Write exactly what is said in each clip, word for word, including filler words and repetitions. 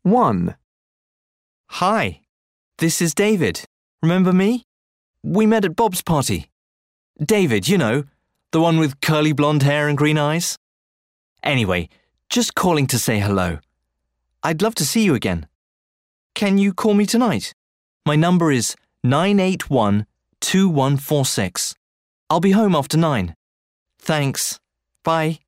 one. Hi, this is David. Remember me? We met at Bob's party. David, you know, the one with curly blonde hair and green eyes. Anyway, just calling to say hello. I'd love to see you again. Can you call me tonight? My number is nine eight one, two one four six. I'll be home after nine. Thanks. Bye.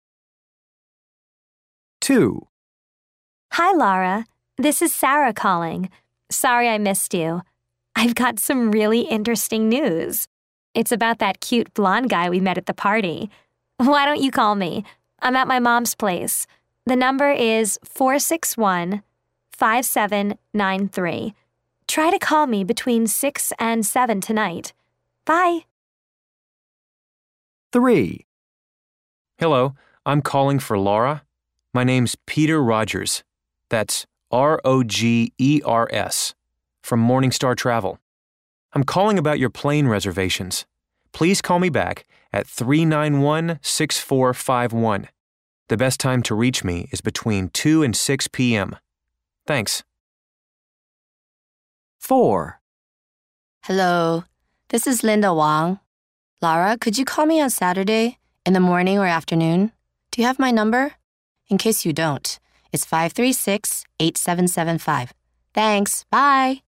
two. Hi, Laura. This is Sarah calling. Sorry I missed you. I've got some really interesting news. It's about that cute blonde guy we met at the party. Why don't you call me? I'm at my mom's place. The number is four six one, five seven nine three. Try to call me between six and seven tonight. Bye. three. Hello, I'm calling for Laura. My name's Peter Rogers. That's R O G E R S, from Morningstar Travel. I'm calling about your plane reservations. Please call me back at three nine one, six four five one. The best time to reach me is between two and six p.m. Thanks. four. Hello, this is Linda Wang. Laura, could you call me on Saturday, in the morning or afternoon? Do you have my number? In case you don't, it's five three six, eight seven seven five. Thanks. Bye.